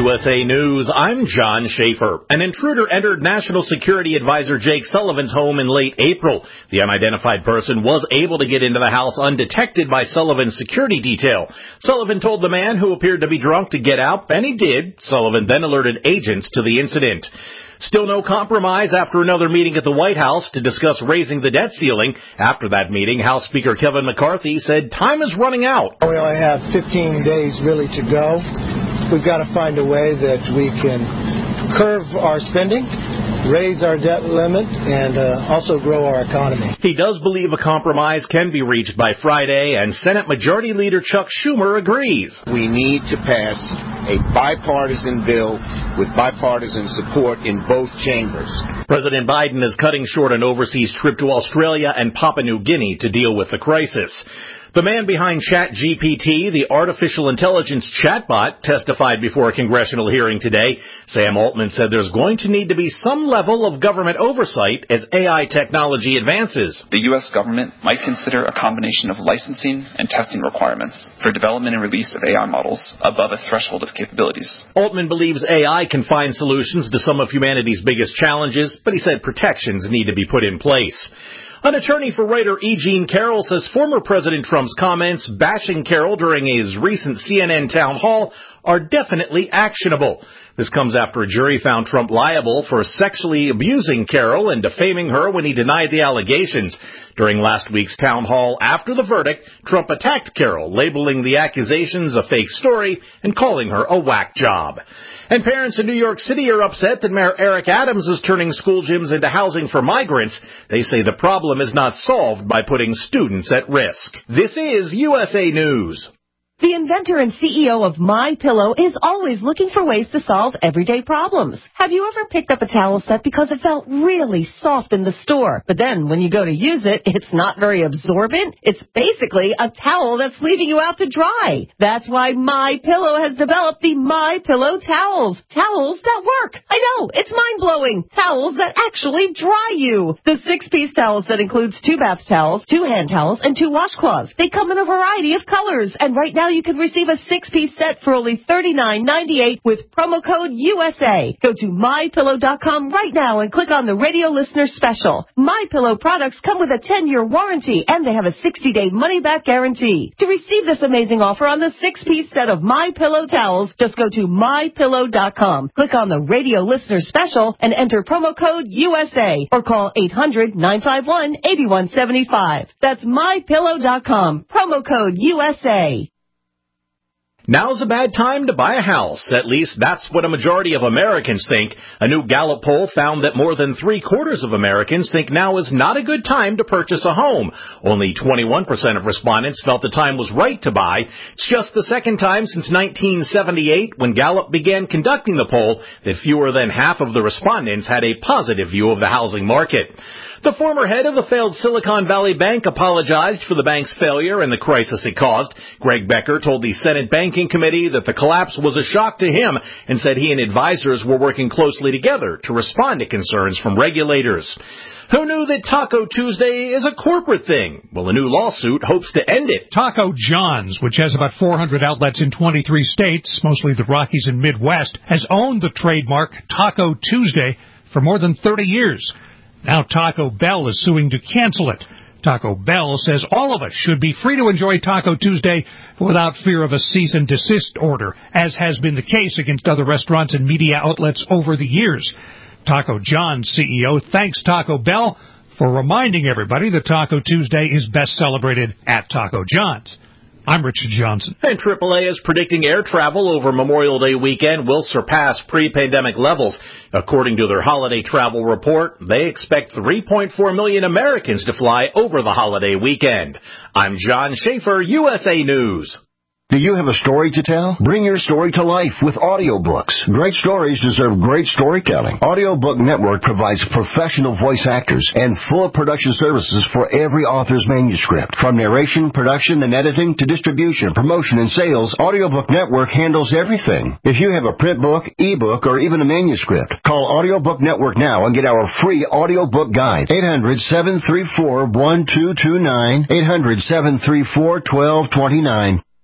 USA News, I'm John Schaefer. An intruder entered National Security Advisor Jake Sullivan's home in late April. The unidentified person was able to get into the house undetected by Sullivan's security detail. Sullivan told the man, who appeared to be drunk, to get out, and he did. Sullivan then alerted agents to the incident. Still no compromise after another meeting at the White House to discuss raising the debt ceiling. After that meeting, House Speaker Kevin McCarthy said time is running out. We only have 15 days really to go. We've got to find a way that we can curb our spending, raise our debt limit, and also grow our economy. He does believe a compromise can be reached by Friday, and Senate Majority Leader Chuck Schumer agrees. We need to pass a bipartisan bill with bipartisan support in both chambers. President Biden is cutting short an overseas trip to Australia and Papua New Guinea to deal with the crisis. The man behind ChatGPT, the artificial intelligence chatbot, testified before a congressional hearing today. Sam Altman said there's going to need to be some level of government oversight as AI technology advances. The U.S. government might consider a combination of licensing and testing requirements for development and release of AI models above a threshold of capabilities. Altman believes AI can find solutions to some of humanity's biggest challenges, but he said protections need to be put in place. An attorney for writer E. Jean Carroll says former President Trump's comments bashing Carroll during his recent CNN town hall are definitely actionable. This comes after a jury found Trump liable for sexually abusing Carroll and defaming her when he denied the allegations. During last week's town hall after the verdict, Trump attacked Carroll, labeling the accusations a fake story and calling her a whack job. And parents in New York City are upset that Mayor Eric Adams is turning school gyms into housing for migrants. They say the problem is not solved by putting students at risk. This is USA News. The inventor and CEO of MyPillow is always looking for ways to solve everyday problems. Have you ever picked up a towel set because it felt really soft in the store, but then when you go to use it, it's not very absorbent? It's basically a towel that's leaving you out to dry. That's why MyPillow has developed the MyPillow towels. Towels that work. I know, it's mind-blowing. Towels that actually dry you. The 6-piece towels that includes 2 bath towels, 2 hand towels, and 2 washcloths. They come in a variety of colors, and right now you can receive a 6-piece set for only $39.98 with promo code USA. Go to MyPillow.com right now and click on the radio listener special. MyPillow products come with a 10-year warranty, and they have a 60-day money-back guarantee. To receive this amazing offer on the 6-piece set of MyPillow towels, just go to MyPillow.com. Click on the radio listener special and enter promo code USA or call 800-951-8175. That's MyPillow.com. Promo code USA. Now's a bad time to buy a house. At least that's what a majority of Americans think. A new Gallup poll found that more than 3/4 of Americans think now is not a good time to purchase a home. Only 21% of respondents felt the time was right to buy. It's just the second time since 1978, when Gallup began conducting the poll, that fewer than half of the respondents had a positive view of the housing market. The former head of the failed Silicon Valley Bank apologized for the bank's failure and the crisis it caused. Greg Becker told the Senate Banking Committee that the collapse was a shock to him and said he and advisors were working closely together to respond to concerns from regulators. Who knew that Taco Tuesday is a corporate thing? Well, a new lawsuit hopes to end it. Taco John's, which has about 400 outlets in 23 states, mostly the Rockies and Midwest, has owned the trademark Taco Tuesday for more than 30 years. Now Taco Bell is suing to cancel it. Taco Bell says all of us should be free to enjoy Taco Tuesday without fear of a cease and desist order, as has been the case against other restaurants and media outlets over the years. Taco John's CEO thanks Taco Bell for reminding everybody that Taco Tuesday is best celebrated at Taco John's. I'm Richard Johnson. And AAA is predicting air travel over Memorial Day weekend will surpass pre-pandemic levels. According to their holiday travel report, they expect 3.4 million Americans to fly over the holiday weekend. I'm John Schaefer, USA News. Do you have a story to tell? Bring your story to life with audiobooks. Great stories deserve great storytelling. Audiobook Network provides professional voice actors and full production services for every author's manuscript. From narration, production, and editing to distribution, promotion, and sales, Audiobook Network handles everything. If you have a print book, ebook, or even a manuscript, call Audiobook Network now and get our free audiobook guide. 800-734-1229. 800-734-1229.